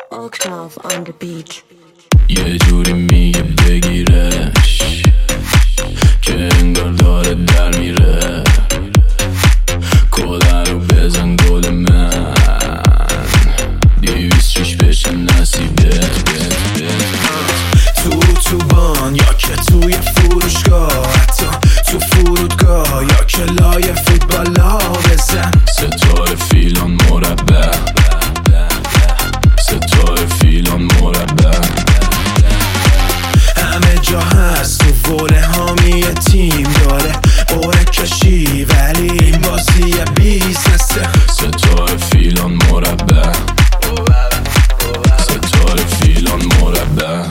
Octave on the beat. یه جوری میگه بگیرش که انگار داره در میره. کده رو بزن گل من 206 بشه نصیبت. تو بان یا که توی فروشگاه، حتی تو فرودگاه یا که لای فوتبالا بزن. ستاره فیلان مربع، ستاره فیلان مربع. همه جا هست تو وله هامی تیم داره اوره کشی، ولی این بازی بیزنسه. ستاره فیلان مربع، ستاره فیلان مربع.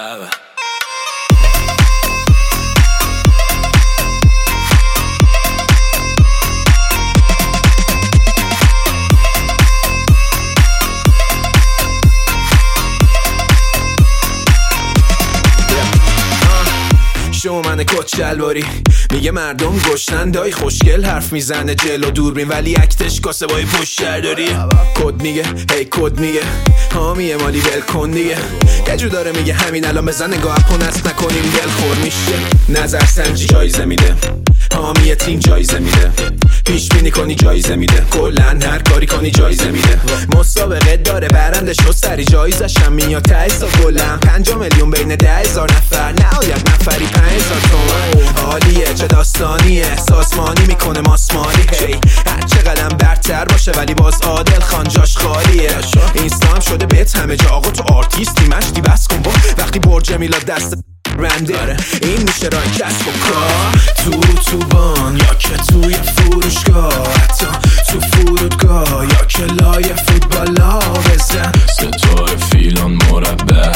شما من کت شلواری میگه مردم گشتن دای خوشگل حرف میزنه جلو دوربین، ولی اکتش کاسه بای پشت داری. کد میگه هی کد میگه حامیه مالی ول کن دیگه. یه جو داره میگه همین الان بزن نگاه اپون است نکنیم دل خور میشه. نظر سنجی جایزه میده، حامی تیم جایزه میده، پیش بینی کنی جایزه میده، کلن هر کاری کنی جایزه میده. مسابقه داره برندش رو سری جایزش هم میاد تایسا گلم 5 میلیون بین 10,000 نفر، نهایت نفری 5,000 تومن. عالیه چه داستانیه، سازمانی میکنه ماسمالی. هی هر چه قدم برتر باشه ولی باز عادل خان جاش خالیه. اینستا هم شده بهت همه جا آقا تو آرتیستی مشتی بس کن با وقتی برج میلاد دست رنده. این میشه راه کسب و کار تو بان یا که توی فروشگاه، حتی تو فرودگاه یا که لای فوتبالا بزن. ستاره فیلان مربع،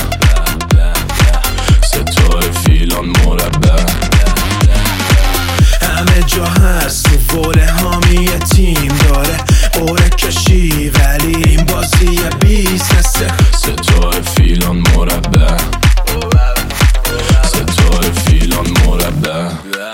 ستاره فیلان مربع. همه جا هست تو وله هامی تیم داره اوره کشی، ولی این بازی بیزنسه. ستاره فیلان مربع، ستاره فیلان مربع.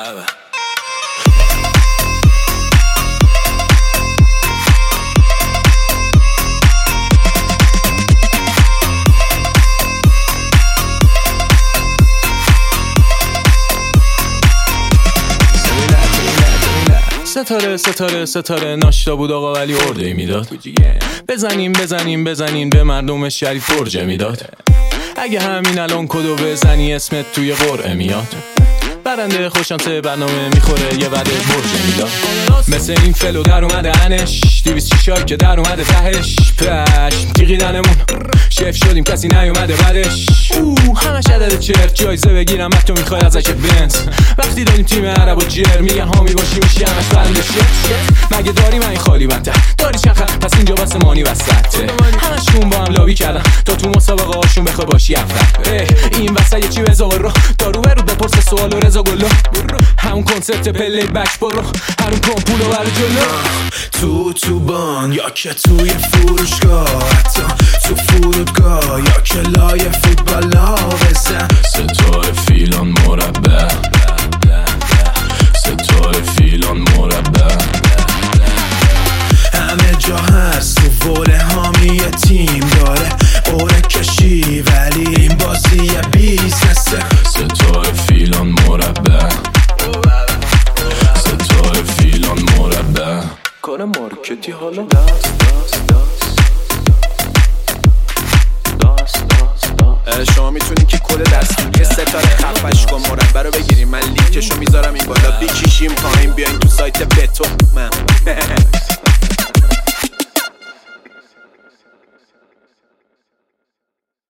ستاره ستاره ستاره ناشتا بود آقا ولی ارده میداد. بزنیم به مردم شریف فرجه میداد. اگه همین الان کدو بزنی اسمت توی قرعه میاد. برنده خوشانسه برنامه میخوره یه وعده برجه میداد. مثل این فلو در اومده انش 206 که در اومده تهش. پشم تیغیدنمون شف شدیم کسی نیومده بعدش. همش عدد چرت جایزه بگیرم تو میخوای ازش بنز. وقتی داریم تیم عرب و جر میگه حامی باشی میشی همش برنده شت. مگه داری من این خالی بنده داری چخر پس اینجا بس مانی وسطه. همشون با هم لابی کردن تا تو مسابقه هاشون بخوای باشی اول. این وسط یه چی بزاق رو دارو برو بپرس سوال و رضا گلو. همون کنسپت پلی بک برو هرون کن پولو برو جلو. تو بان یا که توی فروشگاه، حتی تو فرودگاه یا که لای فوتبالا بزن. ستاره فیلان مربع، ستاره فیلان مربع. همه جا هست تو وله هامی تیم داره اوره کشی، ولی این بازی بیزنسه. ستاره فیلان مربع، ستاره فیلان مربع. کار مارکتی حالا شما میتونین که کل دستور ستاره خفش کن مربع رو بگیریم. من لینکشو میذارم این بالا، بیکیشیم پایین بیاین تو سایت بتو من